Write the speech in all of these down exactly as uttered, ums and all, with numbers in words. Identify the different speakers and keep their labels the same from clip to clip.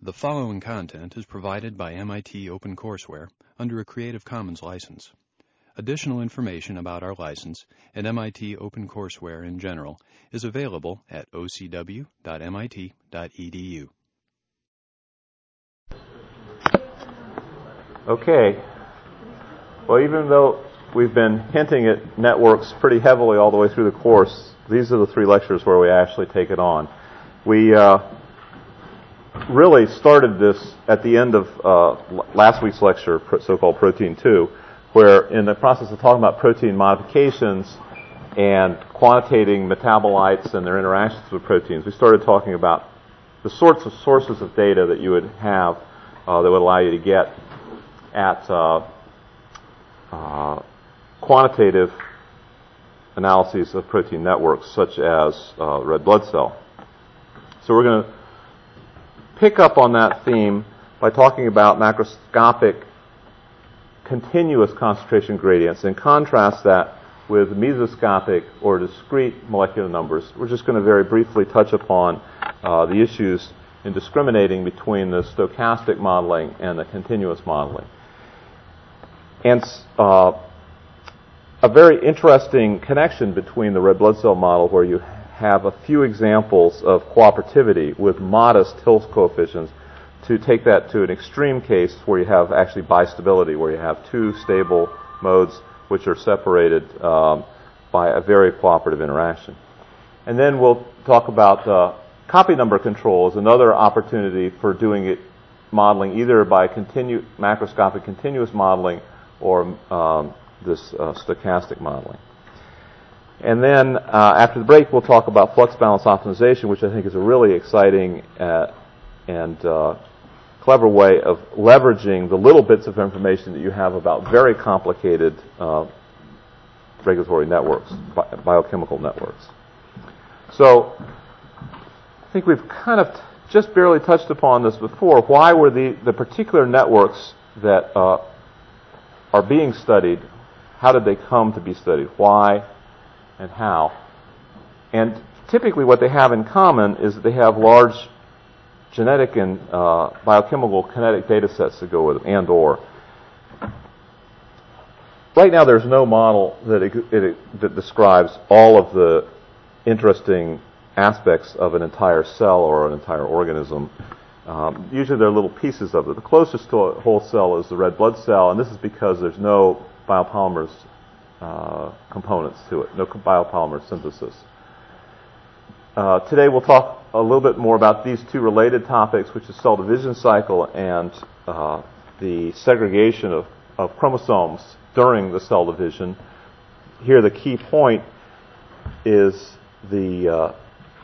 Speaker 1: The following content is provided by M I T OpenCourseware under a Creative Commons license. Additional information about our license and M I T OpenCourseware in general is available at o c w dot m i t dot e d u.
Speaker 2: Okay. Well, even though we've been hinting at networks pretty heavily all the way through the course, these are the three lectures where we actually take it on. We uh, really started this at the end of uh, last week's lecture, so-called Protein two, where in the process of talking about protein modifications and quantitating metabolites and their interactions with proteins, we started talking about the sorts of sources of data that you would have uh, that would allow you to get at uh, uh, quantitative analyses of protein networks, such as uh, red blood cell. So we're going to pick up on that theme by talking about macroscopic continuous concentration gradients and contrast that with mesoscopic or discrete molecular numbers. We're just going to very briefly touch upon uh, the issues in discriminating between the stochastic modeling and the continuous modeling. And uh, a very interesting connection between the red blood cell model, where you have a few examples of cooperativity with modest Hill's coefficients, to take that to an extreme case where you have actually bistability, where you have two stable modes which are separated um, by a very cooperative interaction. And then we'll talk about uh, copy number control as another opportunity for doing it modeling either by continu- macroscopic continuous modeling or um, this uh, stochastic modeling. And then uh, after the break, we'll talk about flux balance optimization, which I think is a really exciting uh, and uh, clever way of leveraging the little bits of information that you have about very complicated uh, regulatory networks, bi- biochemical networks. So I think we've kind of t- just barely touched upon this before. Why were the, the particular networks that uh, are being studied, how did they come to be studied? Why and how? And typically what they have in common is that they have large genetic and uh, biochemical kinetic data sets to go with them, and or. Right now there's no model that, it, it, that describes all of the interesting aspects of an entire cell or an entire organism. Um, usually there are little pieces of it. The closest to a whole cell is the red blood cell, and this is because there's no biopolymers uh, components to it, no biopolymer synthesis. Uh, today we'll talk a little bit more about these two related topics, which is cell division cycle and uh, the segregation of, of chromosomes during the cell division. Here the key point is the uh,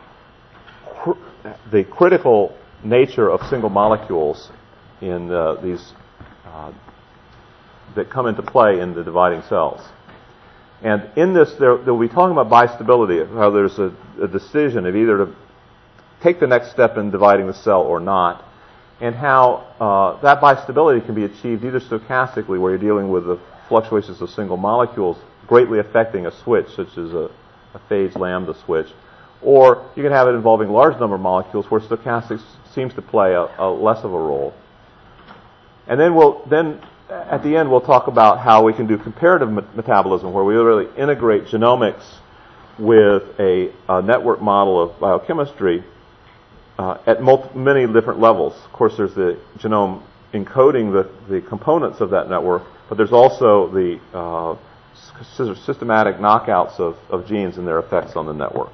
Speaker 2: cr- the critical nature of single molecules in uh, these uh, that come into play in the dividing cells. And in this, there, we'll be talking about bistability, how there's a, a decision of either to take the next step in dividing the cell or not, and how uh, that bistability can be achieved either stochastically, where you're dealing with the fluctuations of single molecules greatly affecting a switch, such as a, a phase lambda switch, or you can have it involving large number of molecules where stochastics seems to play a, a less of a role. And then we'll then at the end we'll talk about how we can do comparative me- metabolism, where we really integrate genomics with a, a network model of biochemistry uh, at multi- many different levels. Of course, there's the genome encoding the, the components of that network, but there's also the uh, s- systematic knockouts of, of genes and their effects on the network.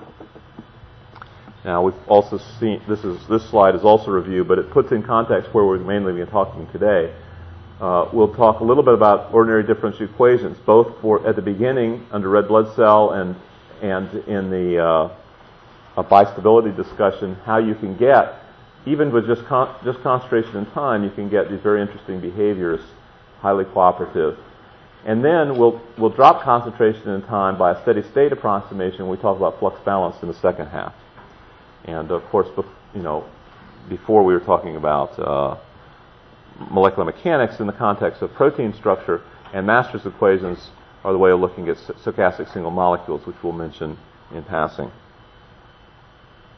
Speaker 2: Now, we've also seen, this is this slide is also a review, but it puts in context where we're mainly going to be talking today. Uh, we'll talk a little bit about ordinary differential equations, both for at the beginning under red blood cell and and in the uh, a bistability discussion, how you can get, even with just con- just concentration and time, you can get these very interesting behaviors, highly cooperative. And then we'll we'll drop concentration and time by a steady state approximation. We talk about flux balance in the second half. And of course, you know, before we were talking about uh, molecular mechanics in the context of protein structure, and Masters equations are the way of looking at stochastic single molecules, which we'll mention in passing.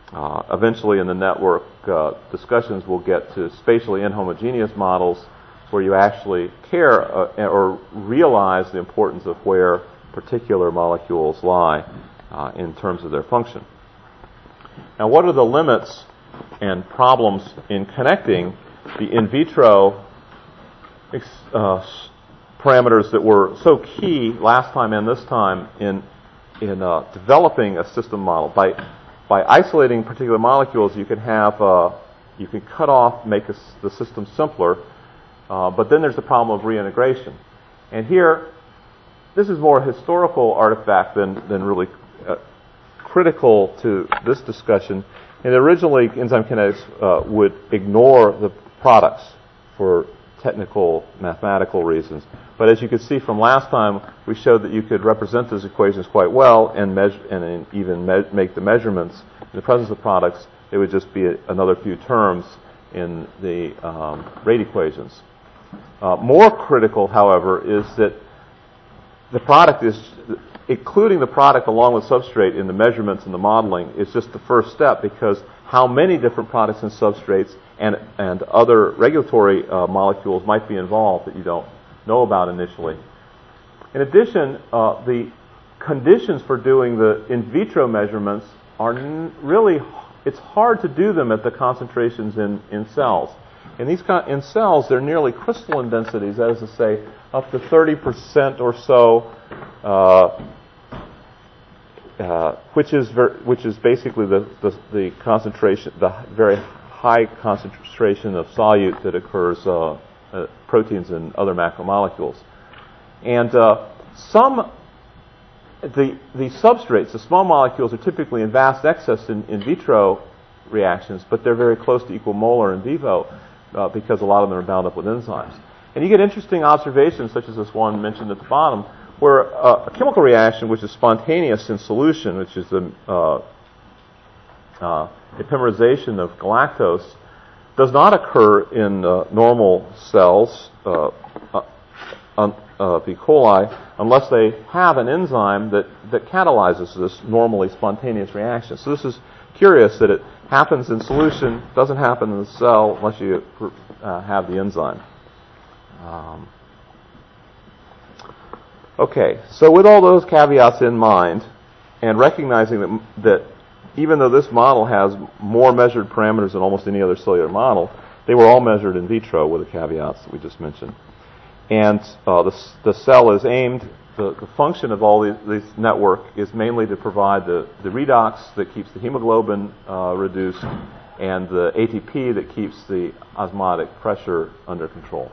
Speaker 2: Uh, eventually in the network uh, discussions we'll get to spatially inhomogeneous models where you actually care uh, or realize the importance of where particular molecules lie uh, in terms of their function. Now, what are the limits and problems in connecting the in vitro uh, parameters that were so key last time and this time in in uh, developing a system model? By by isolating particular molecules, you can have uh, you can cut off, make a, the system simpler, uh, but then there's the problem of reintegration. And here, this is more a historical artifact than than really uh, critical to this discussion. And originally, enzyme kinetics uh, would ignore the products for technical, mathematical reasons. But as you could see from last time, we showed that you could represent those equations quite well and measure and even me- make the measurements in the presence of products. It would just be a, another few terms in the um, rate equations. Uh, more critical, however, is that the product is, including the product along with substrate in the measurements and the modeling, is just the first step, because how many different products and substrates and and other regulatory uh, molecules might be involved that you don't know about initially. In addition, uh, the conditions for doing the in vitro measurements are n- really, it's hard to do them at the concentrations in, in cells. In these con- in cells, they're nearly crystalline densities, that is to say, up to thirty percent or so, uh, uh, which is ver- which is basically the, the the concentration, the very high concentration of solute that occurs uh, uh, proteins and other macromolecules. And uh, some the the substrates, the small molecules, are typically in vast excess in in vitro reactions, but they're very close to equimolar in vivo uh, because a lot of them are bound up with enzymes. And you get interesting observations, such as this one mentioned at the bottom, where uh, a chemical reaction which is spontaneous in solution, which is the uh, uh, epimerization of galactose, does not occur in uh, normal cells, uh, uh, uh, of E. coli, unless they have an enzyme that, that catalyzes this normally spontaneous reaction. So this is curious that it happens in solution, doesn't happen in the cell unless you uh, have the enzyme. Um, okay, so with all those caveats in mind, and recognizing that, that even though this model has more measured parameters than almost any other cellular model, they were all measured in vitro with the caveats that we just mentioned. And uh, the, the cell is aimed, the, the function of all these, this network is mainly to provide the, the redox that keeps the hemoglobin uh, reduced and the A T P that keeps the osmotic pressure under control.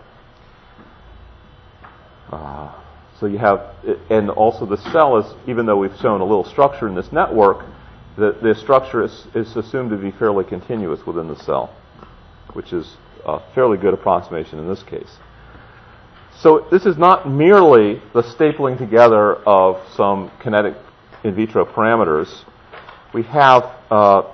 Speaker 2: Uh, so you have, and also the cell is, even though we've shown a little structure in this network, the, the structure is, is assumed to be fairly continuous within the cell, which is a fairly good approximation in this case. So this is not merely the stapling together of some kinetic in vitro parameters. We have uh,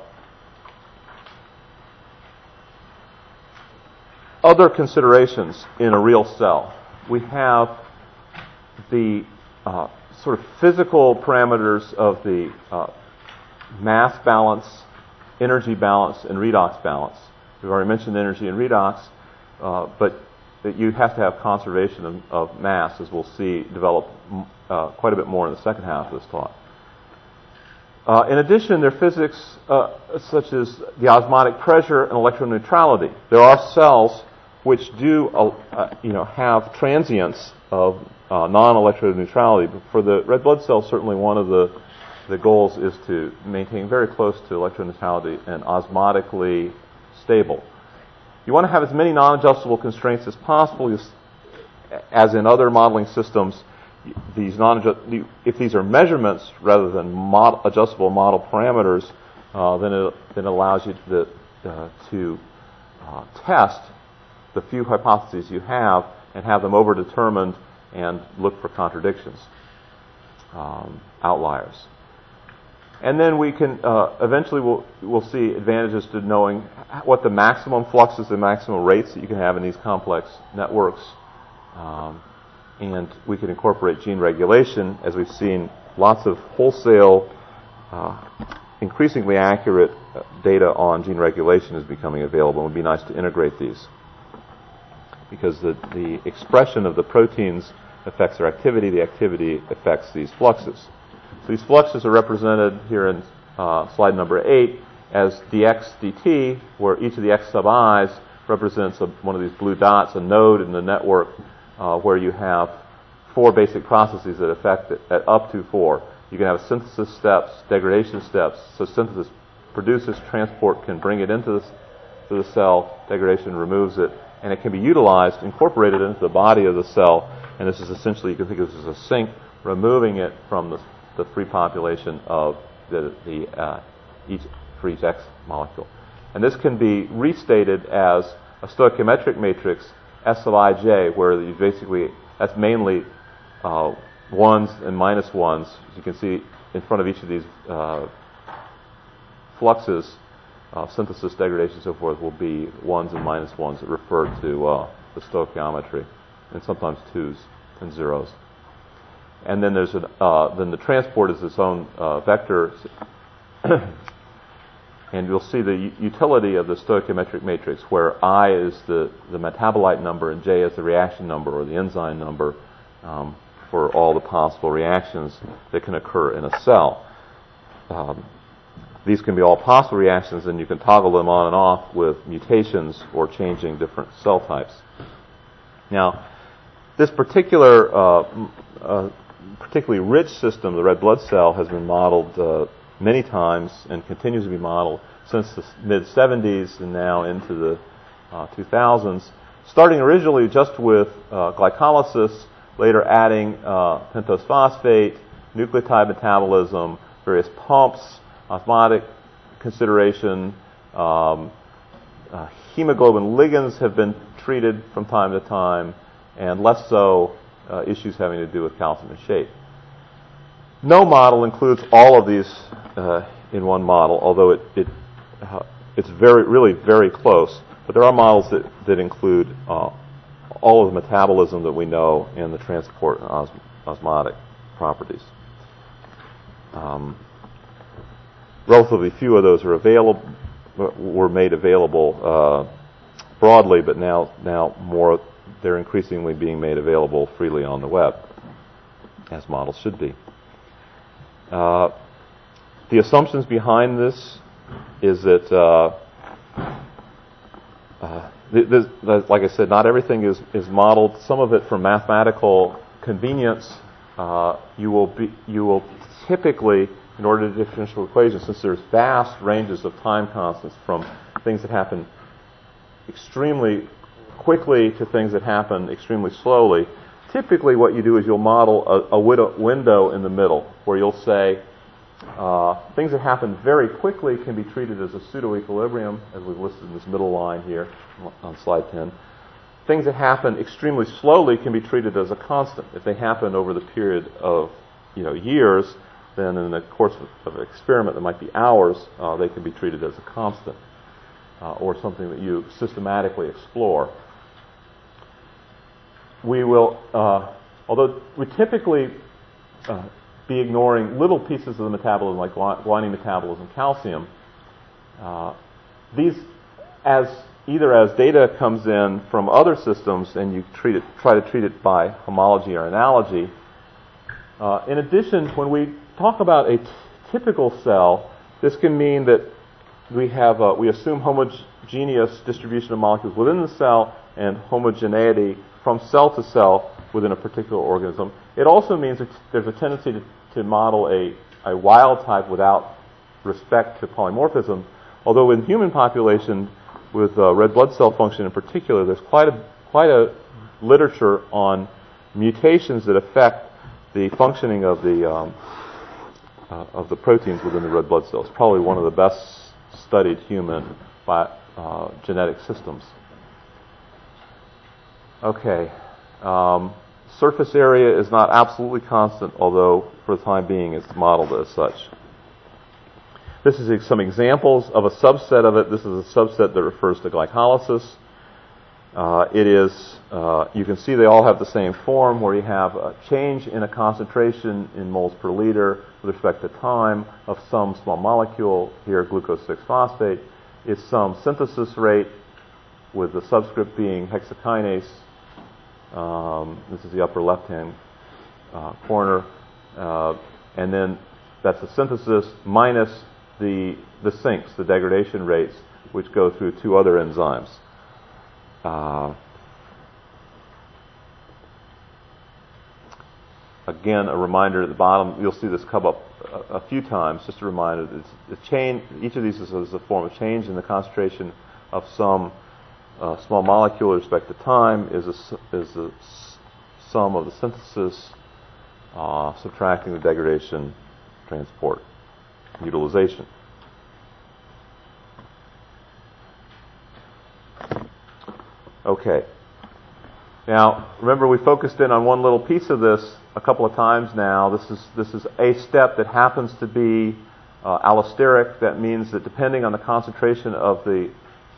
Speaker 2: other considerations in a real cell. We have the uh, sort of physical parameters of the uh, mass balance, energy balance, and redox balance. We've already mentioned energy and redox, uh, but that you have to have conservation of, of mass, as we'll see develop uh, quite a bit more in the second half of this talk. Uh, in addition, there are physics uh, such as the osmotic pressure and electron neutrality. There are cells which do, uh, uh, you know, have transients of uh, non-electron neutrality. But for the red blood cell, certainly one of the the goals is to maintain very close to electron neutrality and osmotically stable. You want to have as many non-adjustable constraints as possible. As in other modeling systems, these non if these are measurements rather than mod- adjustable model parameters, uh, then it then it allows you to uh, to uh, test the few hypotheses you have and have them overdetermined and look for contradictions, um, outliers. And then we can, uh, eventually we'll, we'll see advantages to knowing what the maximum fluxes, the maximum rates that you can have in these complex networks. Um, and we can incorporate gene regulation, as we've seen lots of wholesale, uh, increasingly accurate data on gene regulation is becoming available. It would be nice to integrate these, because the, the expression of the proteins affects their activity, the activity affects these fluxes. So these fluxes are represented here in uh, slide number eight as dx dt, where each of the x sub i's represents a, one of these blue dots, a node in the network uh, where you have four basic processes that affect it, at up to four. You can have synthesis steps, degradation steps. So synthesis produces, transport can bring it into the, to the cell, degradation removes it, and it can be utilized, incorporated into the body of the cell. And this is essentially, you can think of this as a sink, removing it from the, the free population of the, the uh, each for each X molecule. And this can be restated as a stoichiometric matrix, S sub ij, where you basically, that's mainly uh, ones and minus ones. As you can see in front of each of these uh, fluxes, uh, synthesis, degradation, and so forth, will be ones and minus ones that refer to uh, the stoichiometry, and sometimes twos and zeros. And then there's an, uh, then the transport is its own uh, vector. And you'll see the u- utility of the stoichiometric matrix, where I is the, the metabolite number and J is the reaction number or the enzyme number um, for all the possible reactions that can occur in a cell. Um, these can be all possible reactions, and you can toggle them on and off with mutations or changing different cell types. Now, this particular, uh, uh, particularly rich system, the red blood cell, has been modeled uh, many times and continues to be modeled since the mid seventies and now into the uh, two thousands, starting originally just with uh, glycolysis, later adding uh, pentose phosphate, nucleotide metabolism, various pumps, osmotic consideration. Um, uh, hemoglobin ligands have been treated from time to time, and less so uh, issues having to do with calcium and shape. No model includes all of these uh, in one model, although it, it uh, it's very really very close. But there are models that, that include uh, all of the metabolism that we know and the transport and os- osmotic properties. Um, relatively few of those are available, were made available uh, broadly, but now now more they're increasingly being made available freely on the web, as models should be. Uh, the assumptions behind this is that, uh, uh, th- th- like I said, not everything is, is modeled. Some of it for mathematical convenience. Uh, you will be you will typically, in order to do differential equations, since there's vast ranges of time constants from things that happen extremely quickly to things that happen extremely slowly. Typically what you do is you'll model a, a window in the middle where you'll say uh, things that happen very quickly can be treated as a pseudo-equilibrium, as we've listed in this middle line here on slide ten. Things that happen extremely slowly can be treated as a constant. If they happen over the period of you know years, then in the course of, of an experiment that might be hours, uh, they can be treated as a constant uh, or something that you systematically explore. We will, uh, although we typically uh, be ignoring little pieces of the metabolism like guanine metabolism, calcium, uh, these, as either as data comes in from other systems and you treat it, try to treat it by homology or analogy. Uh, in addition, when we talk about a t- typical cell, this can mean that we have a, we assume homogeneous distribution of molecules within the cell and homogeneity from cell to cell within a particular organism. It also means that there's a tendency to, to model a, a wild type without respect to polymorphism, although in human population, with uh, red blood cell function in particular, there's quite a, quite a literature on mutations that affect the functioning of the, um, uh, of the proteins within the red blood cells. Probably one of the best studied human by, uh, genetic systems. Okay, um, surface area is not absolutely constant, although for the time being it's modeled as such. This is some examples of a subset of it. This is a subset that refers to glycolysis. Uh, it is, uh, you can see they all have the same form, where you have a change in a concentration in moles per liter with respect to time of some small molecule, here glucose six phosphate, is some synthesis rate with the subscript being hexokinase. Um, this is the upper left-hand uh, corner. Uh, and then that's the synthesis minus the, the sinks, the degradation rates, which go through two other enzymes. Uh, again, a reminder at the bottom, you'll see this come up a, a few times, just a reminder that it's, the change, each of these is, is a form of change in the concentration of some uh, small molecule with respect to time, is a, is the sum of the synthesis uh, subtracting the degradation, transport, utilization. Okay. Now, remember we focused in on one little piece of this a couple of times now. This is this is a step that happens to be uh, allosteric. That means that depending on the concentration of the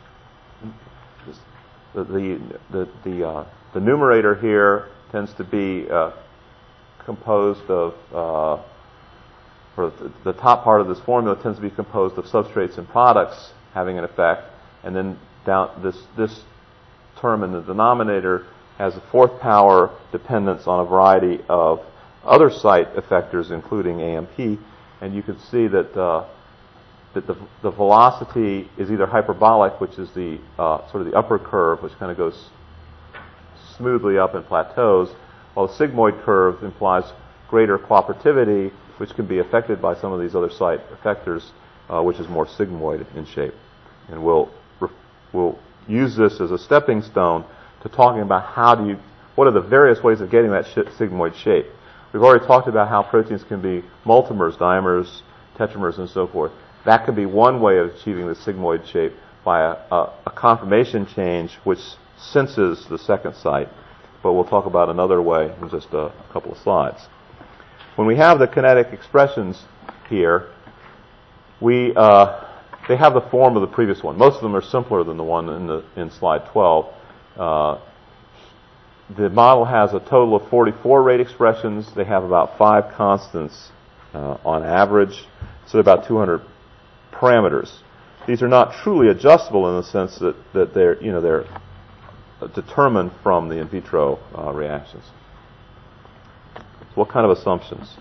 Speaker 2: the the the the, uh, the numerator here tends to be uh, composed of uh, or the, the top part of this formula tends to be composed of substrates and products having an effect, and then down this this term in the denominator has a fourth power dependence on a variety of other site effectors, including A M P, and you can see that uh, that the, the velocity is either hyperbolic, which is the uh, sort of the upper curve, which kind of goes smoothly up and plateaus, while the sigmoid curve implies greater cooperativity, which can be affected by some of these other site effectors, uh, which is more sigmoid in shape, and we'll we'll use this as a stepping stone to talking about how do you, what are the various ways of getting that sigmoid shape. We've already talked about how proteins can be multimers, dimers, tetramers, and so forth. That could be one way of achieving the sigmoid shape by a, a, a conformation change which senses the second site. But we'll talk about another way in just a, a couple of slides. When we have the kinetic expressions here, we uh, they have the form of the previous one. Most of them are simpler than the one in the in slide twelve. Uh, the model has a total of forty-four rate expressions. They have about five constants uh, on average, so about two hundred parameters. These are not truly adjustable in the sense that, that they're you know they're determined from the in vitro uh, reactions. So what kind of assumptions?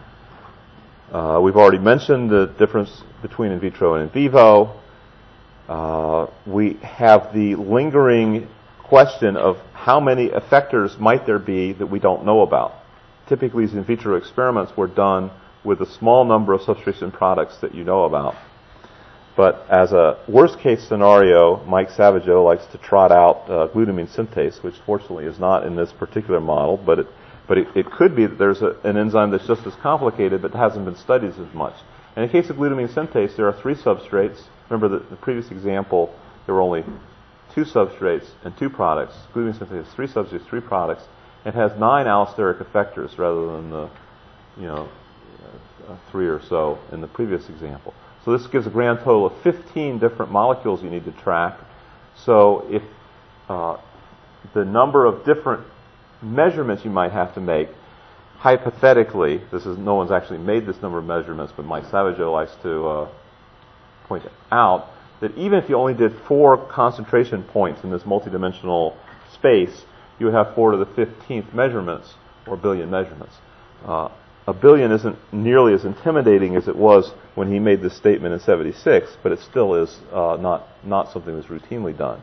Speaker 2: Uh, we've already mentioned the difference between in vitro and in vivo. Uh, we have the lingering question of how many effectors might there be that we don't know about. Typically, these in vitro experiments were done with a small number of substrates and products that you know about. But as a worst-case scenario, Mike Savageau likes to trot out uh, glutamine synthase, which fortunately is not in this particular model, but it But it, it could be that there's a, an enzyme that's just as complicated but hasn't been studied as much. And in the case of glutamine synthase, there are three substrates. Remember the, the previous example, there were only two substrates and two products. Glutamine synthase has three substrates, three products. It has nine allosteric effectors rather than the, you know, uh, three or so in the previous example. So this gives a grand total of fifteen different molecules you need to track. So if uh, the number of different measurements you might have to make, hypothetically, this is no one's actually made this number of measurements, but Mike Savageau likes to uh, point out that even if you only did four concentration points in this multidimensional space, you would have four to the fifteenth measurements, or billion measurements. Uh, a billion isn't nearly as intimidating as it was when he made this statement in seventy-six, but it still is uh, not not something that's routinely done.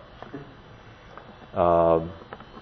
Speaker 2: Um,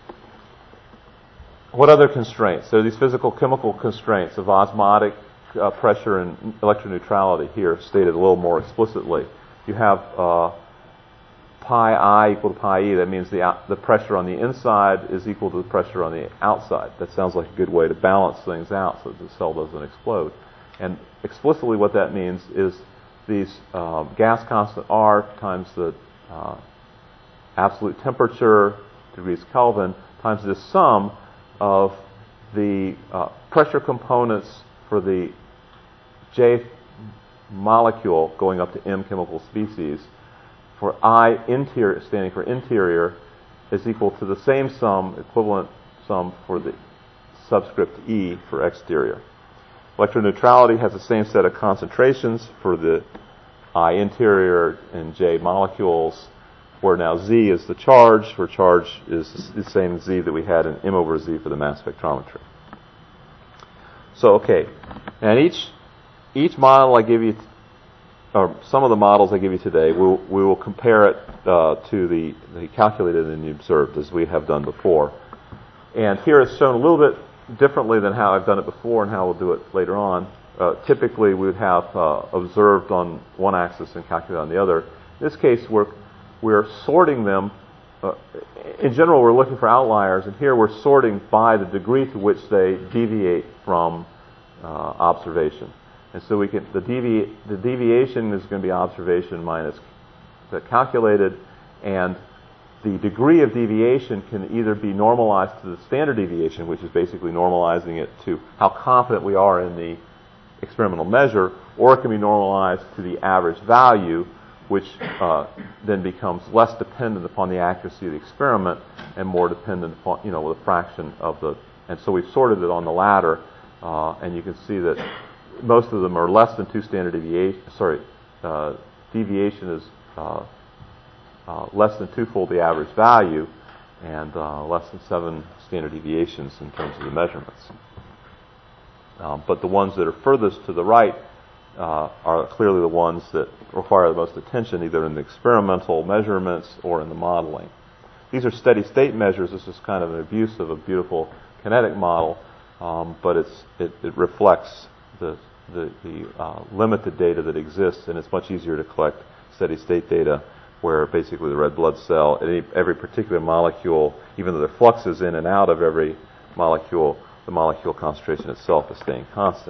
Speaker 2: What other constraints? There are these physical-chemical constraints of osmotic uh, pressure and electroneutrality here stated a little more explicitly. You have uh, pi I equal to pi E. That means the out, the pressure on the inside is equal to the pressure on the outside. That sounds like a good way to balance things out so that the cell doesn't explode. And explicitly what that means is these uh, gas constant R times the uh, absolute temperature, degrees Kelvin, times this sum of the uh, pressure components for the J molecule going up to M chemical species, for I interior standing for interior, is equal to the same sum, equivalent sum for the subscript E for exterior. Electroneutrality has the same set of concentrations for the I interior and J molecules, where now Z is the charge, where charge is the same Z that we had in M over Z for the mass spectrometry. So, okay, and each each model I give you, or some of the models I give you today, we'll, we will compare it uh, to the, the calculated and the observed, as we have done before. And here it's shown a little bit differently than how I've done it before and how we'll do it later on. Uh, typically, we would have uh, observed on one axis and calculated on the other. In this case, we're we're sorting them. Uh, in general, we're looking for outliers, and here we're sorting by the degree to which they deviate from uh, observation. And so we can the devi the deviation is going to be observation minus the calculated, and the degree of deviation can either be normalized to the standard deviation, which is basically normalizing it to how confident we are in the experimental measure, or it can be normalized to the average value, which uh, then becomes less dependent upon the accuracy of the experiment and more dependent upon, you know, the fraction of the. And so we've sorted it on the latter, uh, and you can see that most of them are less than two standard deviation. Sorry, uh, deviation is uh, uh, less than twofold the average value, and uh, less than seven standard deviations in terms of the measurements. Um, but the ones that are furthest to the right uh, are clearly the ones that require the most attention, either in the experimental measurements or in the modeling. These are steady state measures. This is kind of an abuse of a beautiful kinetic model, um, but it's, it, it reflects the, the, the uh, limited data that exists, and it's much easier to collect steady state data where basically the red blood cell, any, every particular molecule, even though there are fluxes in and out of every molecule, the molecule concentration itself is staying constant.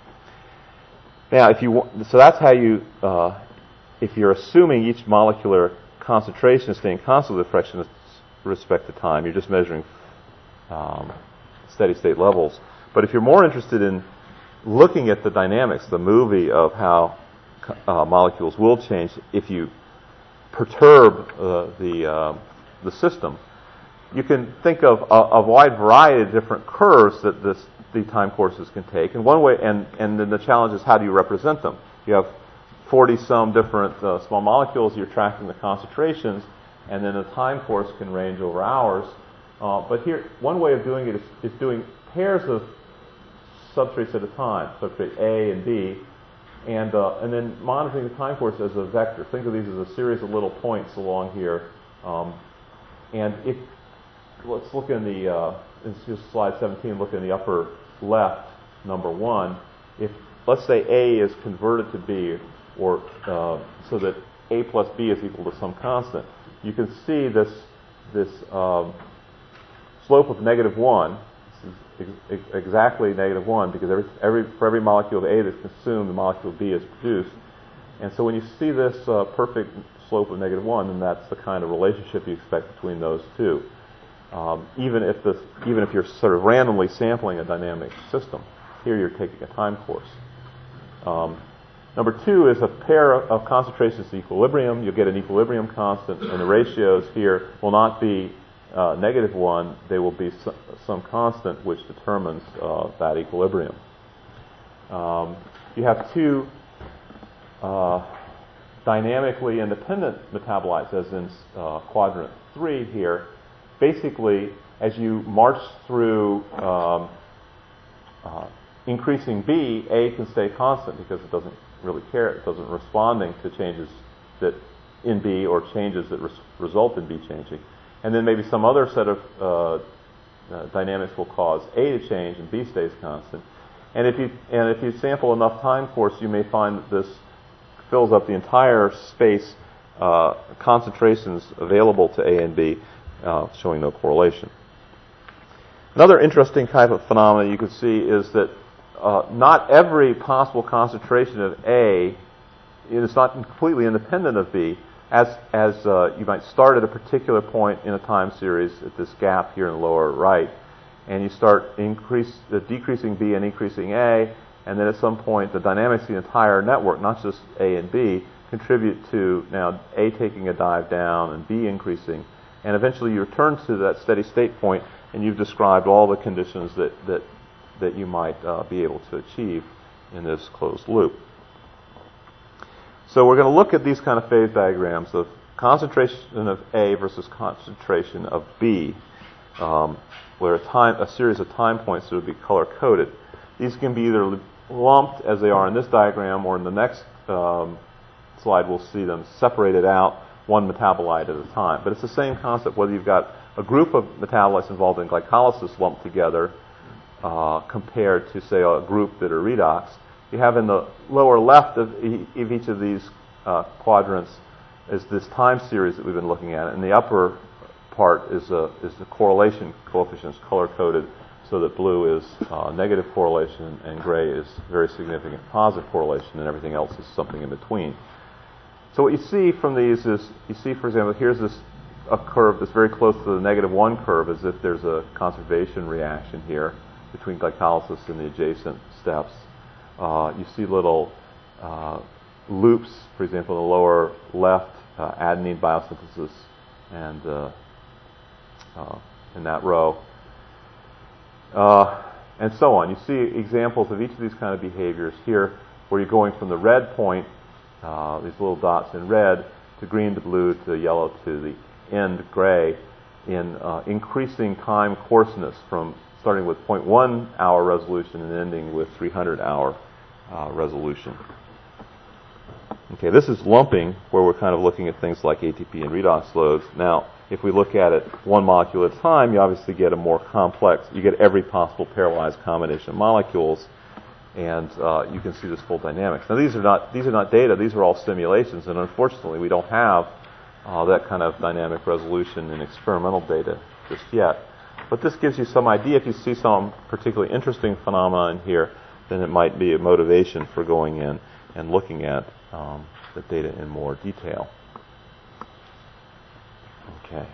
Speaker 2: Now, if you want, so that's how you, uh, if you're assuming each molecular concentration is staying constant with respect to respect to time, you're just measuring um, steady state levels. But if you're more interested in looking at the dynamics, the movie of how uh, molecules will change if you perturb uh, the uh, the system, you can think of a, a wide variety of different curves that this, the time courses can take. And one way, and, and then the challenge is how do you represent them? You have forty some different uh, small molecules. You're tracking the concentrations, and then the time course can range over hours. Uh, but here, one way of doing it is, is doing pairs of substrates at a time, substrate A and B, and uh, and then monitoring the time course as a vector. Think of these as a series of little points along here, um, and if let's look in the, uh, it's just slide seventeen, look in the upper left, number one. If, let's say A is converted to B, or uh, so that A plus B is equal to some constant, you can see this, this um, slope of negative one. This is ex exactly negative one, because every, every, for every molecule of A that's consumed, the molecule of B is produced. And so when you see this uh, perfect slope of negative one, then that's the kind of relationship you expect between those two. Um, even if this, even if you're sort of randomly sampling a dynamic system, here you're taking a time course. Um, number two is a pair of, of concentrations to equilibrium. You'll get an equilibrium constant, and the ratios here will not be uh, negative one. They will be some, some constant which determines uh, that equilibrium. Um, you have two uh, dynamically independent metabolites, as in uh, quadrant three here. Basically, as you march through um, uh, increasing B, A can stay constant because it doesn't really care. It doesn't responding to changes that in B or changes that res result in B changing. And then maybe some other set of uh, uh, dynamics will cause A to change and B stays constant. And if you and if you sample enough time course, you may find that this fills up the entire space, uh, concentrations available to A and B. Uh, showing no correlation. Another interesting type of phenomenon you can see is that uh, not every possible concentration of A is not completely independent of B. As, as uh, you might start at a particular point in a time series at this gap here in the lower right, and you start increase, uh, decreasing B and increasing A, and then at some point the dynamics of the entire network, not just A and B, contribute to now A taking a dive down and B increasing. And eventually you return to that steady state point, and you've described all the conditions that, that, that you might uh, be able to achieve in this closed loop. So we're going to look at these kind of phase diagrams of concentration of A versus concentration of B, um, where a, time, a series of time points would be color-coded. These can be either lumped, as they are in this diagram, or in the next um, slide we'll see them separated out, one metabolite at a time. But it's the same concept, whether you've got a group of metabolites involved in glycolysis lumped together uh, compared to, say, a group that are redox. You have in the lower left of, e- of each of these uh, quadrants is this time series that we've been looking at. And the upper part is, a, is the correlation coefficients color-coded so that blue is uh, negative correlation and gray is very significant positive correlation, and everything else is something in between. So what you see from these is, you see, for example, here's this a curve that's very close to the negative one curve, as if there's a conservation reaction here between glycolysis and the adjacent steps. Uh, you see little uh, loops, for example, in the lower left, uh, adenine biosynthesis, and uh, uh, in that row, uh, and so on. You see examples of each of these kind of behaviors here, where you're going from the red point, uh, these little dots in red, to green to blue to yellow to the end gray, in uh, increasing time coarseness, from starting with zero point one hour resolution and ending with three hundred hour uh, resolution. Okay, this is lumping, where we're kind of looking at things like A T P and redox loads. Now, if we look at it one molecule at a time, you obviously get a more complex, you get every possible pairwise combination of molecules, and uh, you can see this full dynamics. Now, these are not these are not data; these are all simulations, and unfortunately, we don't have uh, that kind of dynamic resolution in experimental data just yet. But this gives you some idea. If you see some particularly interesting phenomenon here, then it might be a motivation for going in and looking at um, the data in more detail. Okay.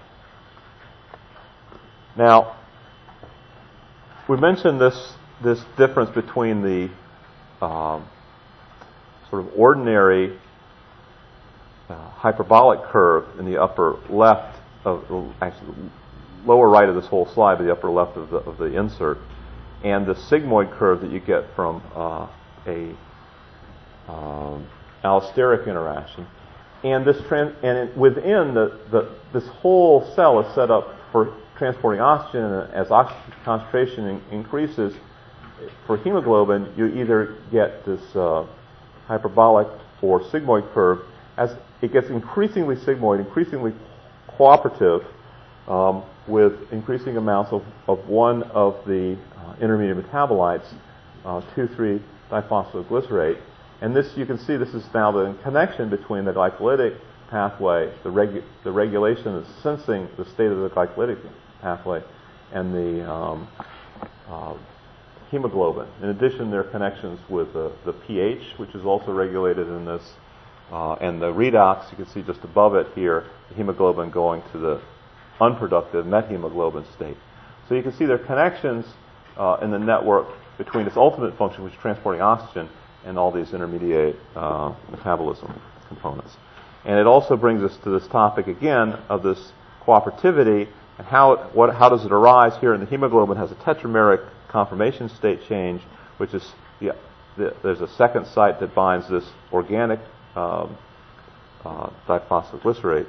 Speaker 2: Now, we mentioned this this difference between the um, sort of ordinary uh, hyperbolic curve in the upper left of actually lower right of this whole slide, but the upper left of the of the insert, and the sigmoid curve that you get from uh, a um, allosteric interaction. And this trans- and it, within the, the this whole cell is set up for transporting oxygen, and as oxygen concentration in, increases for hemoglobin, you either get this uh, hyperbolic or sigmoid curve. As it gets increasingly sigmoid, increasingly cooperative, um, with increasing amounts of, of one of the uh, intermediate metabolites, uh, two three diphosphoglycerate. And this, you can see, this is now the connection between the glycolytic pathway, the, regu- the regulation of sensing the state of the glycolytic pathway, and the um, uh, hemoglobin. In addition, there are connections with the, the pH, which is also regulated in this, uh, and the redox. You can see just above it here, the hemoglobin going to the unproductive methemoglobin state. So you can see there are connections uh, in the network between its ultimate function, which is transporting oxygen, and all these intermediate uh, metabolism components. And it also brings us to this topic again of this cooperativity and how it, what how does it arise here. And the hemoglobin has a tetrameric conformation state change, which is the, the, there's a second site that binds this organic um, uh, diphosphoglycerate.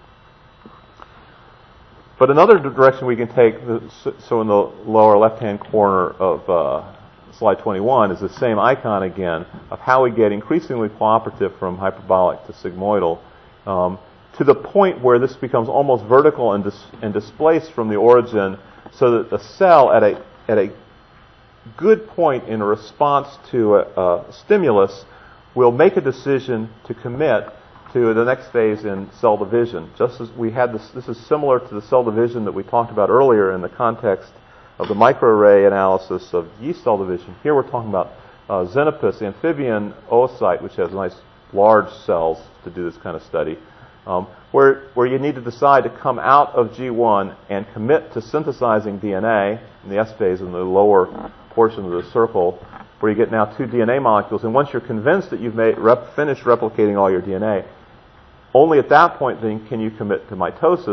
Speaker 2: But another direction we can take, so in the lower left-hand corner of uh, slide twenty-one is the same icon again of how we get increasingly cooperative from hyperbolic to sigmoidal, um, to the point where this becomes almost vertical and, dis- and displaced from the origin, so that the cell at a at a good point in a response to a, a stimulus will make a decision to commit to the next phase in cell division. Just as we had this, this is similar to the cell division that we talked about earlier in the context of the microarray analysis of yeast cell division. Here we're talking about uh, Xenopus, the amphibian oocyte, which has nice large cells to do this kind of study, um, where where you need to decide to come out of G one and commit to synthesizing D N A in the S phase in the lower portion of the circle, where you get now two D N A molecules. And once you're convinced that you've made rep, finished replicating all your D N A, only at that point then can you commit to mitosis,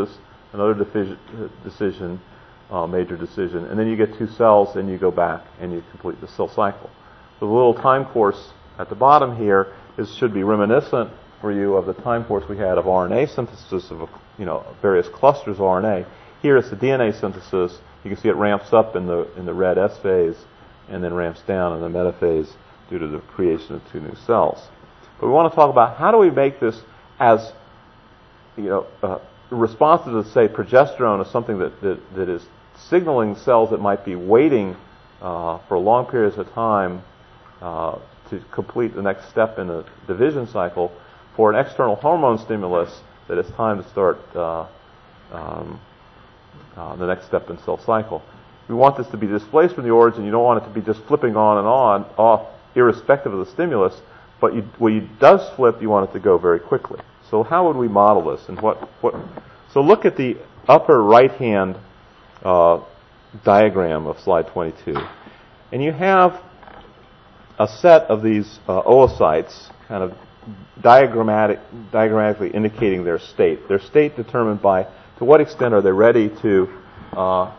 Speaker 2: another decision, decision uh, major decision, and then you get two cells, and you go back and you complete the cell cycle. So the little time course at the bottom here is should be reminiscent for you of the time course we had of R N A synthesis of you know various clusters of R N A. Here it's the D N A synthesis. You can see it ramps up in the in the red S phase, and then ramps down in the metaphase due to the creation of two new cells. But we want to talk about how do we make this as you know uh, responsive to, say, progesterone is something that, that that is signaling cells that might be waiting uh, for long periods of time uh, to complete the next step in the division cycle, for an external hormone stimulus that it's time to start uh, um, uh, the next step in cell cycle. We want this to be displaced from the origin. You don't want it to be just flipping on and on, off, irrespective of the stimulus, but you, when it does flip, you want it to go very quickly. So how would we model this? And what? what so look at the upper right-hand uh, diagram of slide twenty-two, and you have a set of these uh, oocytes, kind of diagrammatic, diagrammatically indicating their state. Their state determined by to what extent are they ready to uh,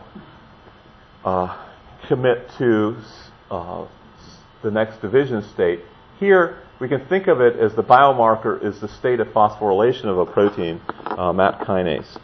Speaker 2: uh, commit to uh, the next division state. Here, we can think of it as the biomarker is the state of phosphorylation of a protein, uh, MAP kinase.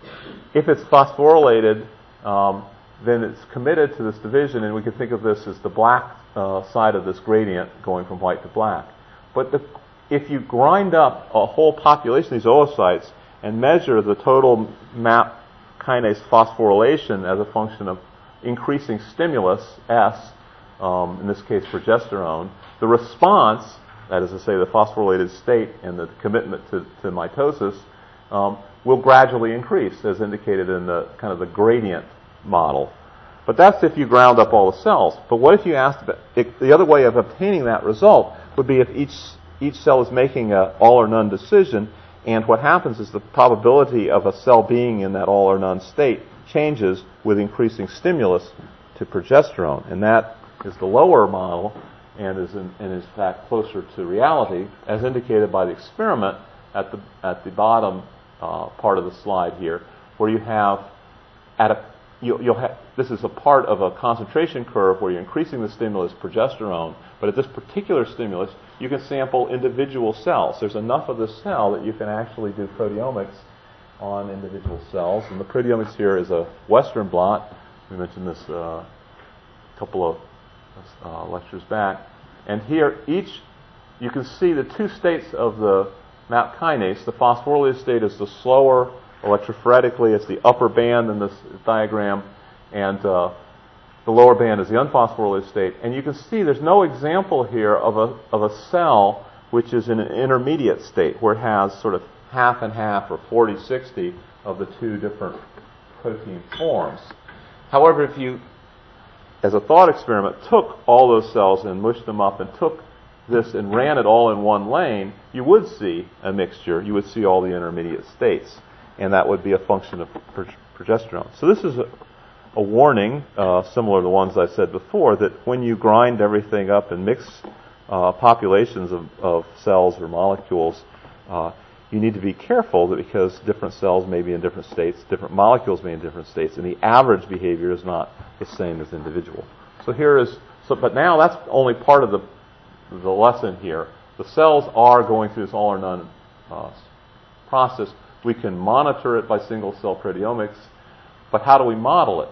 Speaker 2: If it's phosphorylated, um, then it's committed to this division, and we can think of this as the black uh, side of this gradient going from white to black. But the, if you grind up a whole population of these oocytes and measure the total MAP kinase phosphorylation as a function of increasing stimulus, S, um, in this case progesterone, the response, that is to say the phosphorylated state and the commitment to, to mitosis, um, will gradually increase, as indicated in the kind of the gradient model. But that's if you ground up all the cells. But what if you asked, if the other way of obtaining that result would be if each each cell is making a all or none decision, and what happens is the probability of a cell being in that all or none state changes with increasing stimulus to progesterone. And that is the lower model, and is in, and is in fact closer to reality, as indicated by the experiment at the at the bottom uh, part of the slide here, where you have at a you'll, you'll have this is a part of a concentration curve where you're increasing the stimulus progesterone, but at this particular stimulus you can sample individual cells. There's enough of the cell that you can actually do proteomics on individual cells, and the proteomics here is a Western blot. We mentioned this uh, a couple of uh, lectures back. And here, each, you can see the two states of the MAP kinase. The phosphorylated state is the slower electrophoretically. It's the upper band in this diagram, and uh, the lower band is the unphosphorylated state. And you can see there's no example here of a of a cell which is in an intermediate state, where it has sort of half and half, or forty sixty, of the two different protein forms. However, if you, as a thought experiment, took all those cells and mushed them up and took this and ran it all in one lane, you would see a mixture. You would see all the intermediate states, and that would be a function of progesterone. So this is a, a warning, uh, similar to the ones I said before, that when you grind everything up and mix uh, populations of, of cells or molecules, uh, you need to be careful that because different cells may be in different states, different molecules may be in different states, and the average behavior is not the same as individual. So here is, so, but now that's only part of the the lesson here. The cells are going through this all or none uh, process. We can monitor it by single cell proteomics, but how do we model it?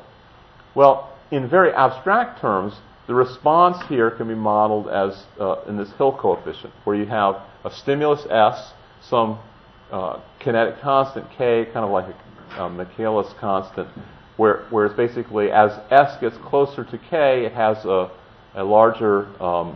Speaker 2: Well, in very abstract terms, the response here can be modeled as uh, in this Hill coefficient, where you have a stimulus S, some uh, kinetic constant K, kind of like a, a Michaelis constant, where, where it's basically as S gets closer to K, it has a, a larger um,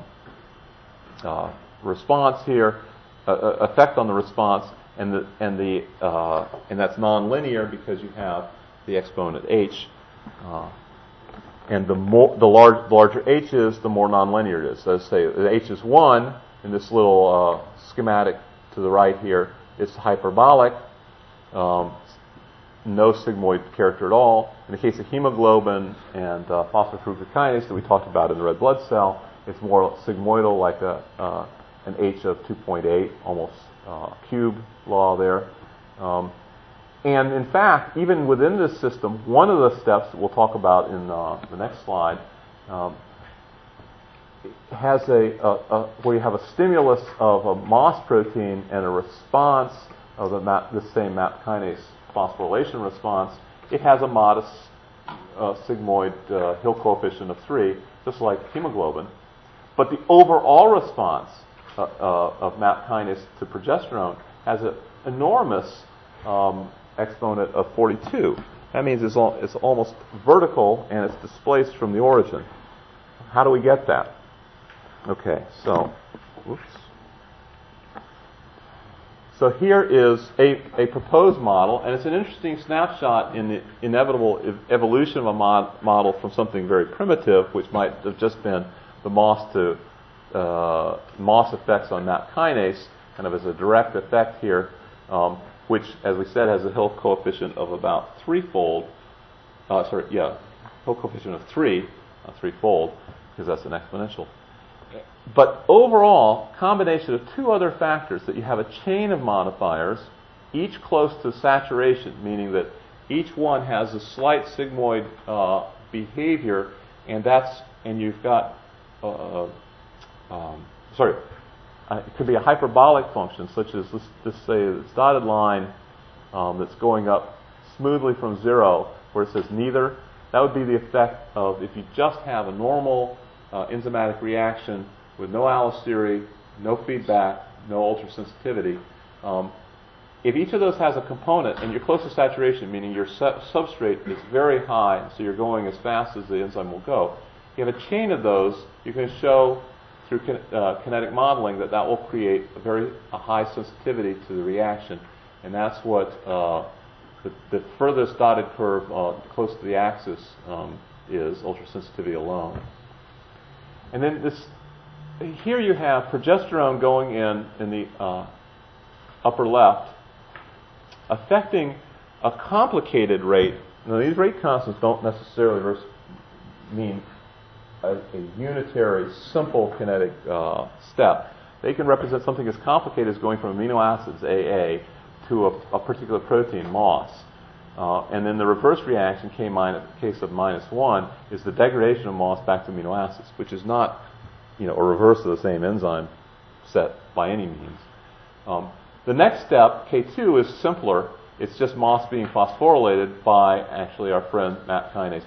Speaker 2: uh, response here, uh, effect on the response, and the and the uh, and that's nonlinear because you have the exponent H, uh, and the more the large larger H is, the more nonlinear it is. So let's say the H is one in this little uh, schematic to the right here. It's hyperbolic, um, no sigmoid character at all. In the case of hemoglobin and uh, phosphofructokinase that we talked about in the red blood cell, it's more sigmoidal, like a uh, an H of two point eight, almost uh, cube law there. Um, And in fact, even within this system, one of the steps that we'll talk about in uh, the next slide um, has a, a, a where you have a stimulus of a MOS protein and a response of the, MAP, the same MAP kinase phosphorylation response. It has a modest uh, sigmoid uh, Hill coefficient of three, just like hemoglobin. But the overall response uh, uh, of MAP kinase to progesterone has an enormous um, exponent of forty-two. That means it's, all, it's almost vertical and it's displaced from the origin. How do we get that? Okay, so, whoops. So here is a, a proposed model, and it's an interesting snapshot in the inevitable ev- evolution of a mod- model from something very primitive, which might have just been the MOS to uh, MOS effects on MAP kinase, kind of as a direct effect here, um, which, as we said, has a Hill coefficient of about threefold. Uh, sorry, yeah, Hill coefficient of three, uh, threefold, because that's an exponential. But overall, combination of two other factors, that you have a chain of modifiers, each close to saturation, meaning that each one has a slight sigmoid uh, behavior, and that's and you've got uh, um, sorry, uh, it could be a hyperbolic function, such as let's just say this dotted line um, that's going up smoothly from zero, where it says neither. That would be the effect of if you just have a normal uh, enzymatic reaction with no allostery, no feedback, no ultrasensitivity. Um, if each of those has a component and you're close to saturation, meaning your su- substrate is very high, so you're going as fast as the enzyme will go, you have a chain of those, you can show through kin- uh, kinetic modeling that that will create a very a high sensitivity to the reaction. And that's what uh, the, the furthest dotted curve uh, close to the axis um, is, ultrasensitivity alone. And then this here you have progesterone going in in the uh, upper left, affecting a complicated rate. Now, these rate constants don't necessarily res- mean a, a unitary, simple kinetic uh, step. They can represent something as complicated as going from amino acids, A A, to a, a particular protein, MOS. Uh, and then the reverse reaction, K minus, case of minus one, is the degradation of MOS back to amino acids, which is not, you know, a reverse of the same enzyme set by any means. Um, the next step, K two, is simpler. It's just MOS being phosphorylated by actually our friend MAP kinase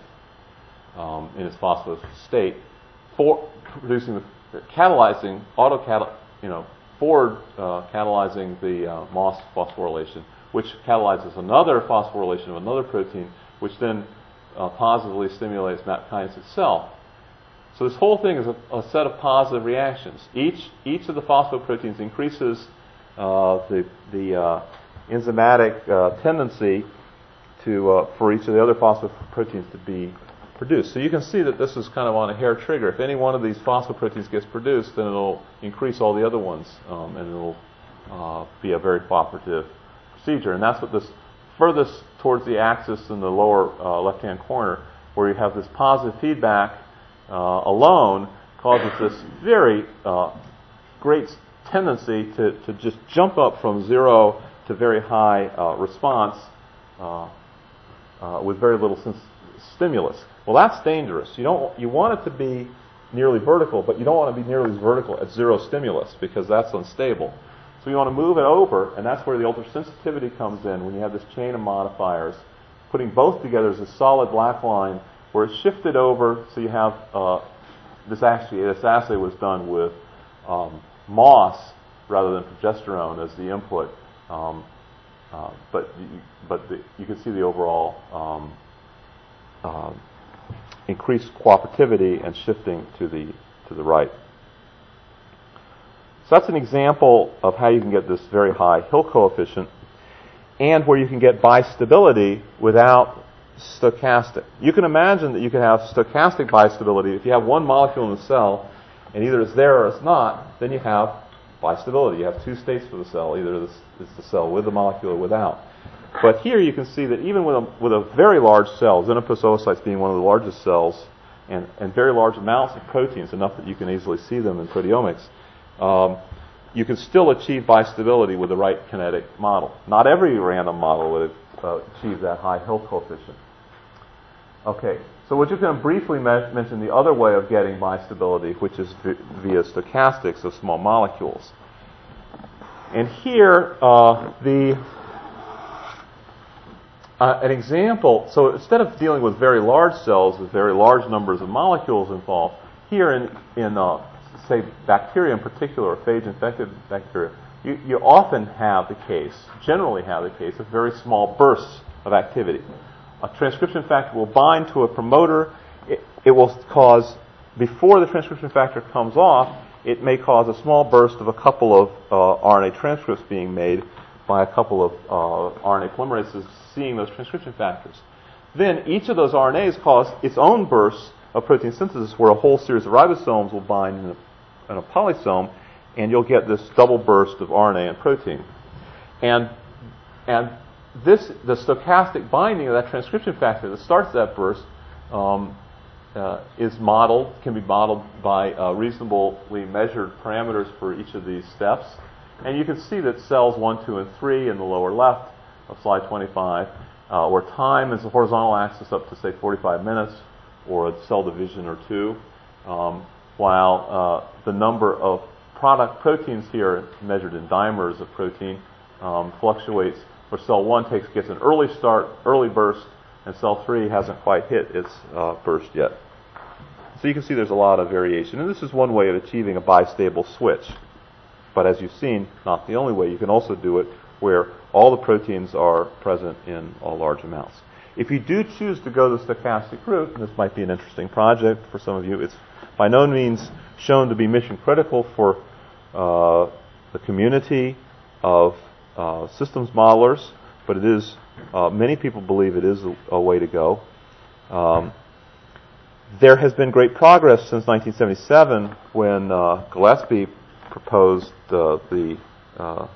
Speaker 2: um, in its phospholipid state, for producing the catalyzing auto you know forward uh, catalyzing the uh, MOS phosphorylation, which catalyzes another phosphorylation of another protein, which then uh, positively stimulates MAP kinase itself. So this whole thing is a, a set of positive reactions. Each each of the phosphoproteins increases uh, the the uh, enzymatic uh, tendency to uh, for each of the other phosphoproteins to be produced. So you can see that this is kind of on a hair trigger. If any one of these phosphoproteins gets produced, then it'll increase all the other ones, um, and it'll uh, be a very cooperative procedure. And that's what this furthest towards the axis in the lower uh, left-hand corner, where you have this positive feedback Uh, alone, causes this very uh, great tendency to, to just jump up from zero to very high uh, response uh, uh, with very little sens- stimulus. Well, that's dangerous. You don't you want it to be nearly vertical, but you don't want to be nearly as vertical at zero stimulus, because that's unstable. So you want to move it over, and that's where the ultrasensitivity comes in, when you have this chain of modifiers, putting both together as a solid black line, where it's shifted over, so you have uh, this actually this assay was done with um, MOS rather than progesterone as the input, um, uh, but you, but the, you can see the overall um, uh, increased cooperativity and shifting to the to the right. So that's an example of how you can get this very high Hill coefficient, and where you can get bistability without stochastic. You can imagine that you can have stochastic bistability. If you have one molecule in the cell, and either it's there or it's not, then you have bistability. You have two states for the cell. Either this is the cell with the molecule or without. But here you can see that even with a, with a very large cell, xenopus oocytes being one of the largest cells, and, and very large amounts of proteins, enough that you can easily see them in proteomics, um, you can still achieve bistability with the right kinetic model. Not every random model would uh, achieve that high Hill coefficient. Okay, so we're just going to briefly me- mention the other way of getting bistability, which is v- via stochastics of small molecules. And here, uh, the uh, an example. So instead of dealing with very large cells with very large numbers of molecules involved, here in in uh, say bacteria in particular, phage-infected bacteria, you, you often have the case, generally have the case, of very small bursts of activity. A transcription factor will bind to a promoter. It, it will cause, before the transcription factor comes off, it may cause a small burst of a couple of uh, R N A transcripts being made by a couple of uh, R N A polymerases seeing those transcription factors. Then each of those R N As cause its own bursts of protein synthesis where a whole series of ribosomes will bind in a, in a polysome, and you'll get this double burst of R N A and protein. And and this the stochastic binding of that transcription factor that starts that burst um, uh, is modeled, can be modeled by uh, reasonably measured parameters for each of these steps. And you can see that cells one, two, and three in the lower left of slide twenty-five, uh, where time is the horizontal axis up to, say, forty-five minutes, or a cell division or two, um, while uh, the number of product proteins here, measured in dimers of protein, um, fluctuates, where cell one takes gets an early start, early burst, and cell three hasn't quite hit its uh, burst yet. So you can see there's a lot of variation. And this is one way of achieving a bistable switch. But as you've seen, not the only way. You can also do it where all the proteins are present in all large amounts. If you do choose to go the stochastic route, and this might be an interesting project for some of you, it's by no means shown to be mission critical for uh, the community of uh, systems modelers, but it is, uh, many people believe it is a, a way to go. Um, there has been great progress since nineteen seventy-seven when uh, Gillespie proposed uh, the, uh,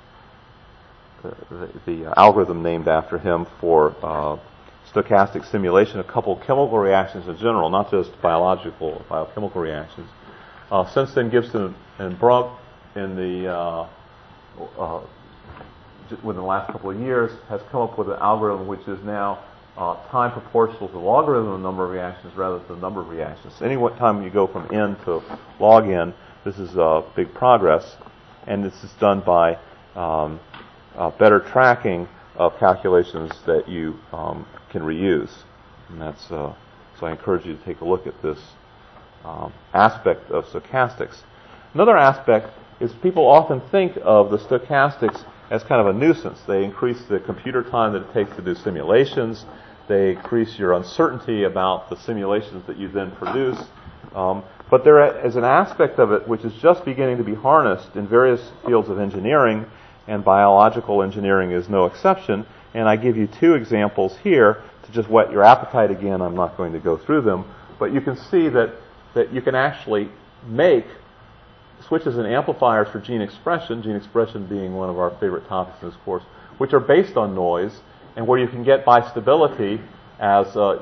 Speaker 2: the the algorithm named after him for uh, stochastic simulation of coupled chemical reactions in general, not just biological biochemical reactions. Uh, since then, Gibson and Brunk in the uh, uh, within the last couple of years has come up with an algorithm which is now uh, time proportional to the logarithm of the number of reactions rather than the number of reactions. Any time you go from n to log n, this is uh, big progress, and this is done by um, uh, better tracking of calculations that you um, can reuse. And that's uh, so I encourage you to take a look at this um, aspect of stochastics. Another aspect is people often think of the stochastics as kind of a nuisance. They increase the computer time that it takes to do simulations. They increase your uncertainty about the simulations that you then produce. Um, but there is an aspect of it which is just beginning to be harnessed in various fields of engineering, and biological engineering is no exception. And I give you two examples here to just whet your appetite again. I'm not going to go through them, but you can see that, that you can actually make switches and amplifiers for gene expression, gene expression being one of our favorite topics in this course, which are based on noise, and where you can get bistability as uh,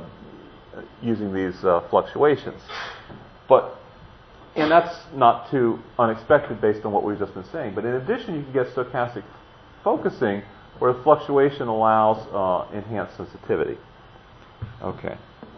Speaker 2: using these uh, fluctuations. But, and that's not too unexpected based on what we've just been saying. But in addition, you can get stochastic focusing, where the fluctuation allows uh, enhanced sensitivity. Okay.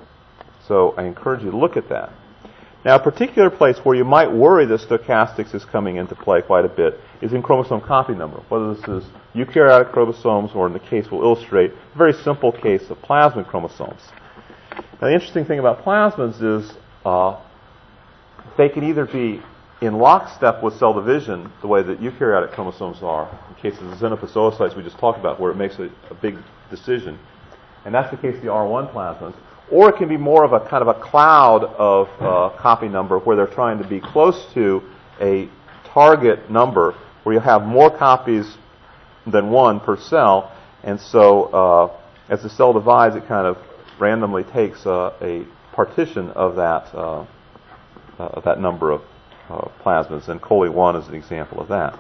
Speaker 2: So I encourage you to look at that. Now, a particular place where you might worry that stochastics is coming into play quite a bit is in chromosome copy number, whether this is eukaryotic chromosomes or, in the case we'll illustrate, a very simple case of plasmid chromosomes. Now, the interesting thing about plasmids is uh, they can either be in lockstep with cell division, the way that eukaryotic chromosomes are, in case of the Xenophus oocytes we just talked about, where it makes a, a big decision. And that's the case of the R one plasmids. Or it can be more of a kind of a cloud of uh, copy number where they're trying to be close to a target number where you have more copies than one per cell. And so uh, as the cell divides, it kind of randomly takes uh, a partition of that uh, uh, of that number of uh, plasmids. And Coley one is an example of that.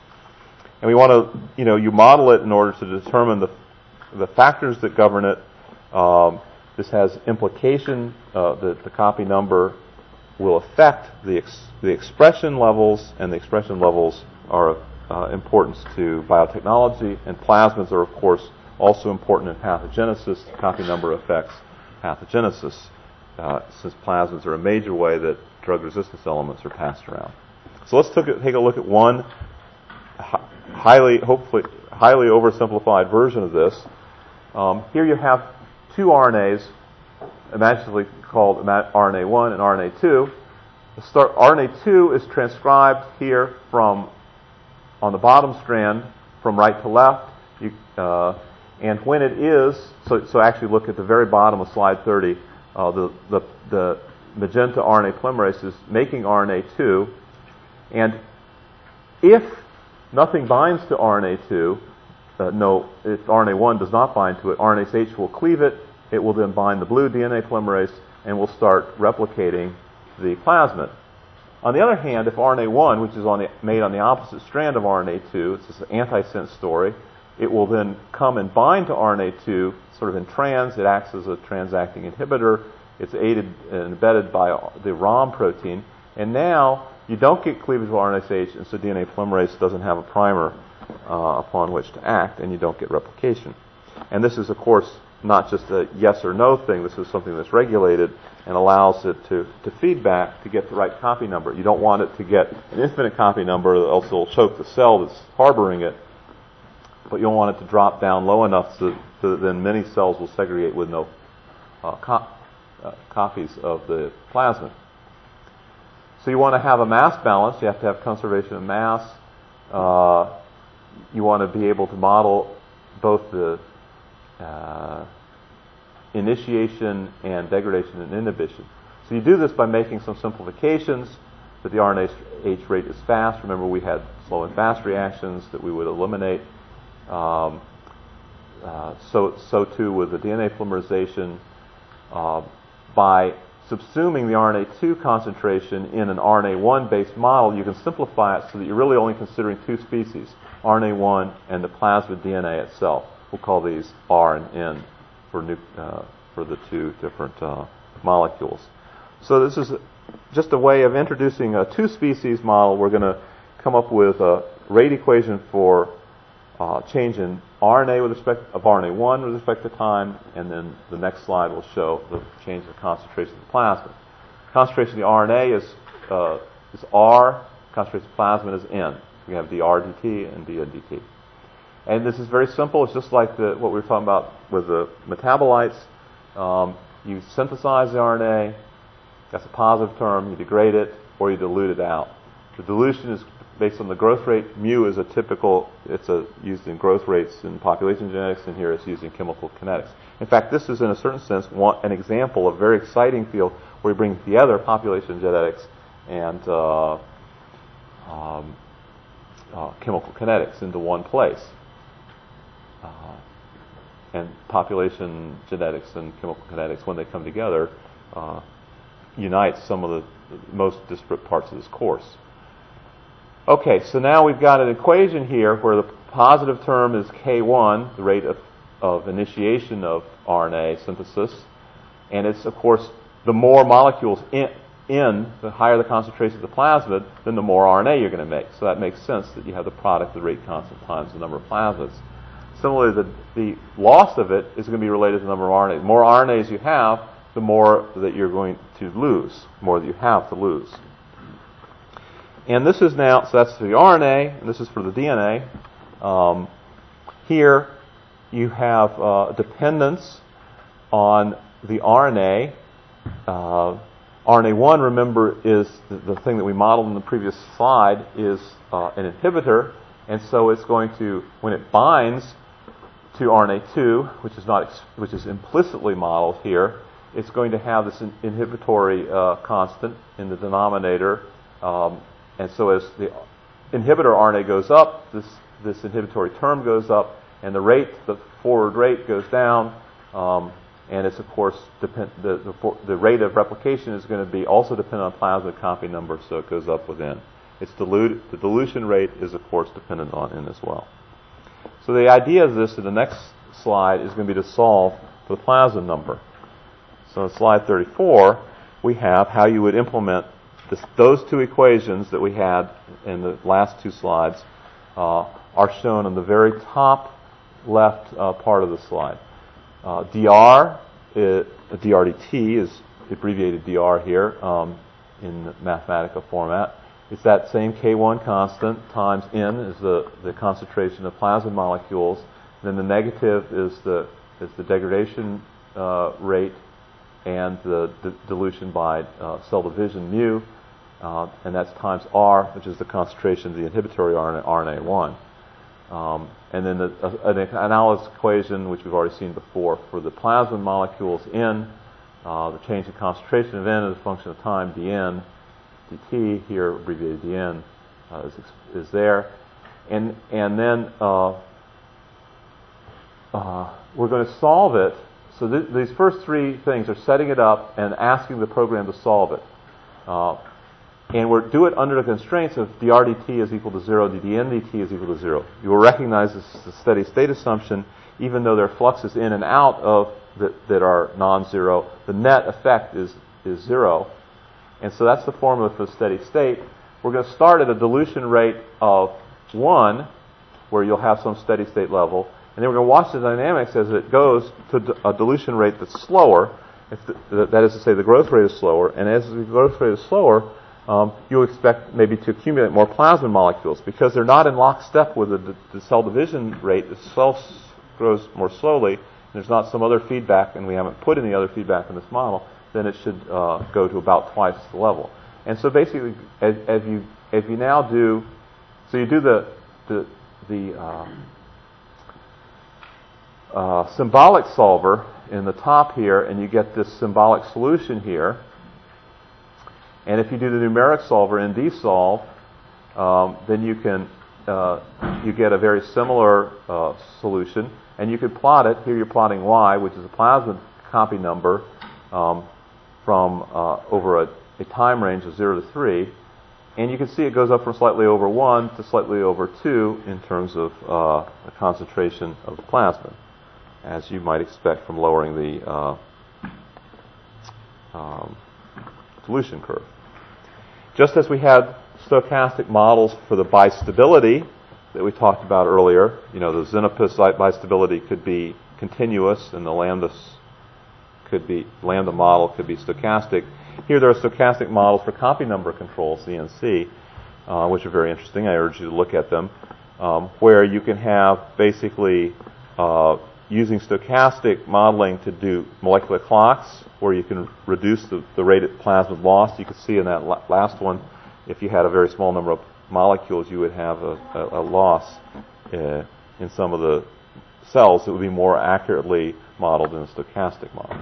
Speaker 2: And we want to, you know, you model it in order to determine the the factors that govern it. Um, This has implication uh, that the copy number will affect the ex- the expression levels, and the expression levels are of uh, importance to biotechnology. And plasmids are, of course, Also important in pathogenesis, copy number affects pathogenesis, uh, since plasmids are a major way that drug resistance elements are passed around. So let's take a, take a look at one highly, hopefully, highly oversimplified version of this. Um, here you have two R N As, imaginatively called R N A one and R N A two. The start, R N A two is transcribed here from, on the bottom strand, from right to left. You, uh, and when it is, so, so actually look at the very bottom of slide thirty, uh, the, the, the magenta R N A polymerase is making R N A two. And if nothing binds to R N A two, uh, no, if R N A one does not bind to it, R N A H will cleave it. It will then bind the blue D N A polymerase and will start replicating the plasmid. On the other hand, if R N A one, which is on the, made on the opposite strand of R N A two, it's this antisense story, it will then come and bind to R N A two sort of in trans. It acts as a transacting inhibitor. It's aided and embedded by the ROM protein. And now you don't get cleavage of R N A H, and so D N A polymerase doesn't have a primer uh, upon which to act, and you don't get replication. And this is, of course, not just a yes or no thing. This is something that's regulated and allows it to, to feedback to get the right copy number. You don't want it to get an infinite copy number, else it'll choke the cell that's harboring it. But you don't want it to drop down low enough so, so that then many cells will segregate with no uh, co- uh, copies of the plasmid. So you want to have a mass balance. You have to have conservation of mass. Uh, you want to be able to model both the uh, initiation and degradation and inhibition. So you do this by making some simplifications, that the R N A H rate is fast. Remember, we had slow and fast reactions that we would eliminate. Um, uh, so, so too with the D N A polymerization. Uh, by subsuming the R N A two concentration in an R N A one based model, you can simplify it so that you're really only considering two species, R N A one and the plasmid D N A itself. We'll call these R and N for, nu- uh, for the two different uh, molecules. So this is just a way of introducing a two-species model. We're going to come up with a rate equation for uh, change in R N A with respect of R N A one with respect to time, and then the next slide will show the change in concentration of the plasmid. Concentration of the R N A is uh, is R. Concentration of the plasmid is N. We have d R d T and d N d T. And this is very simple. It's just like the, what we were talking about with the metabolites. Um, you synthesize the R N A. That's a positive term. You degrade it, or you dilute it out. The dilution is based on the growth rate. Mu is a typical, it's a, used in growth rates in population genetics, and here it's used in chemical kinetics. In fact, this is in a certain sense one, an example of a very exciting field where we bring together population genetics and uh, um, uh, chemical kinetics into one place. Uh, and population genetics and chemical kinetics, when they come together, uh, unite some of the most disparate parts of this course. Okay, so now we've got an equation here where the positive term is K one, the rate of, of initiation of R N A synthesis. And it's, of course, the more molecules in, in, the higher the concentration of the plasmid, then the more R N A you're going to make. So that makes sense that you have the product of the rate constant times the number of plasmids. Similarly, the, the loss of it is going to be related to the number of R N A. The more R N As you have, the more that you're going to lose, the more that you have to lose. And this is now, so that's for the R N A, and this is for the D N A. Um, here you have uh, dependence on the R N A. Uh, R N A one, remember, is the, the thing that we modeled in the previous slide, is uh, an inhibitor, and so it's going to, when it binds to R N A two, which is not, which is implicitly modeled here, it's going to have this in, inhibitory uh, constant in the denominator. Um, And so as the inhibitor R N A goes up, this, this inhibitory term goes up, and the rate, the forward rate goes down, um, and it's, of course, depend, the, the, for, the rate of replication is going to be also dependent on plasmid copy number, so it goes up with N. It's dilute, the dilution rate is, of course, dependent on N as well. So the idea of this in the next slide is going to be to solve for the plasmid number. So in slide thirty-four, we have how you would implement This, those two equations that we had in the last two slides uh, are shown on the very top left uh, part of the slide. Uh, dr, is, D R D T is abbreviated D R here um, in the Mathematica format. It's that same K one constant times N is the, the concentration of plasmid molecules. Then the negative is the is the degradation uh, rate and the d- dilution by uh, cell division mu, uh, and that's times R, which is the concentration of the inhibitory R N A, R N A one. Um, and then the, uh, an analysis equation, which we've already seen before, for the plasmid molecules N, uh, the change in concentration of N as a function of time, dN, dt, here abbreviated dN, uh, is, is there. And, and then uh, uh, we're going to solve it. So th- these first three things are setting it up and asking the program to solve it. Uh, and we're do it under the constraints of d r dt is equal to zero, dn dt is equal to zero. You will recognize this is a steady state assumption, even though there are fluxes in and out of the, that are non-zero. The net effect is, is zero. And so that's the formula for the steady state. We're going to start at a dilution rate of one, where you'll have some steady state level. And then we're going to watch the dynamics as it goes to a dilution rate that's slower. If the, that is to say, the growth rate is slower. And as the growth rate is slower, um, you'll expect maybe to accumulate more plasmid molecules because they're not in lockstep with the, the cell division rate. The cell grows more slowly. And there's not some other feedback, and we haven't put any other feedback in this model. Then it should uh, go to about twice the level. And so basically, as, as you as you now do, so you do the the the uh, uh, symbolic solver in the top here, and you get this symbolic solution here. And if you do the numeric solver in dsolve, um, then you can uh, you get a very similar uh, solution, and you could plot it. Here you're plotting y, which is a plasmid copy number. Um, from uh, over a, a time range of zero to three. And you can see it goes up from slightly over one to slightly over two in terms of uh, the concentration of the plasmid, as you might expect from lowering the uh, um, dilution curve. Just as we had stochastic models for the bistability that we talked about earlier, you know, the Xenopus bistability could be continuous and the lambda could be lambda model could be stochastic. Here there are stochastic models for copy number control, C N C, uh, which are very interesting. I urge you to look at them, um, where you can have basically uh, using stochastic modeling to do molecular clocks, where you can reduce the, the rate of plasmid loss. You can see in that la- last one, if you had a very small number of molecules, you would have a, a, a loss uh, in some of the cells that would be more accurately modeled in a stochastic model.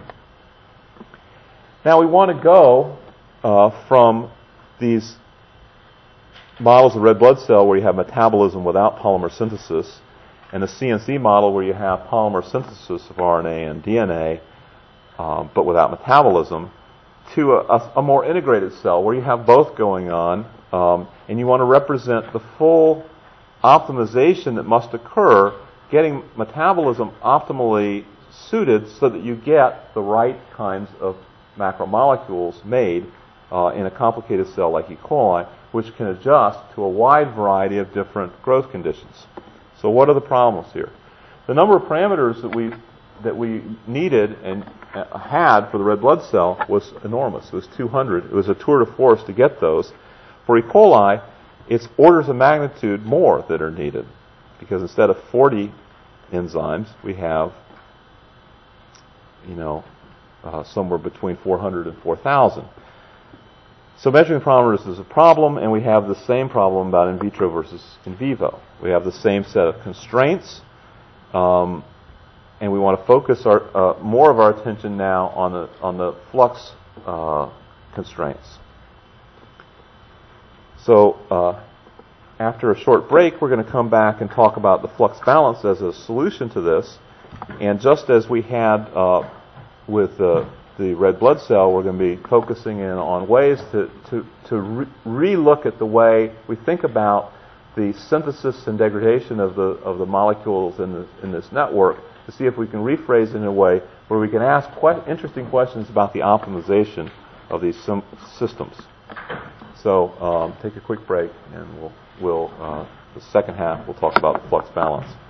Speaker 2: Now we want to go uh, from these models of red blood cell where you have metabolism without polymer synthesis and a C N C model where you have polymer synthesis of R N A and D N A um, but without metabolism to a, a more integrated cell where you have both going on um, and you want to represent the full optimization that must occur, getting metabolism optimally suited so that you get the right kinds of macromolecules made uh, in a complicated cell like E. coli, which can adjust to a wide variety of different growth conditions. So what are the problems here? The number of parameters that we that we needed and had for the red blood cell was enormous. It was two hundred. It was a tour de force to get those. For E. coli, it's orders of magnitude more that are needed, because instead of forty enzymes, we have, you know, uh, somewhere between four hundred and four thousand. So measuring parameters is a problem, and we have the same problem about in vitro versus in vivo. We have the same set of constraints, um, and we want to focus our, uh, more of our attention now on the on the flux uh, constraints. So uh, after a short break, we're going to come back and talk about the flux balance as a solution to this. And just as we had uh, with uh, the red blood cell, we're going to be focusing in on ways to to, to re- re-look at the way we think about the synthesis and degradation of the of the molecules in this, in this network, to see if we can rephrase it in a way where we can ask quite interesting questions about the optimization of these sim- systems. So um, take a quick break, and we'll we'll uh, the second half we'll talk about the flux balance.